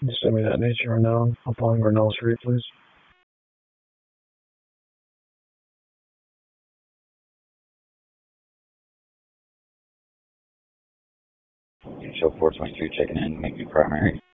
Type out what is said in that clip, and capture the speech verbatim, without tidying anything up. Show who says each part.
Speaker 1: Can you send me that nature unknown up on Grinnell Street, please?
Speaker 2: Show four twenty-three checking in, make you primary.